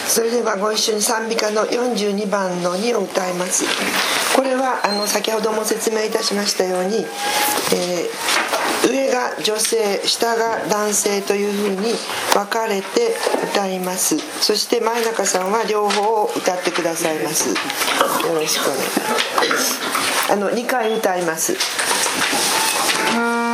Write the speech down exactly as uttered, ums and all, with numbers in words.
それではご一緒に賛美歌のよんじゅうにばんのにを歌います。これはあの先ほども説明いたしましたように、えー、上が女性下が男性というふうに分かれて歌います。そして前中さんは両方を歌ってくださいます。よろしくお願いします。あのにかい歌います。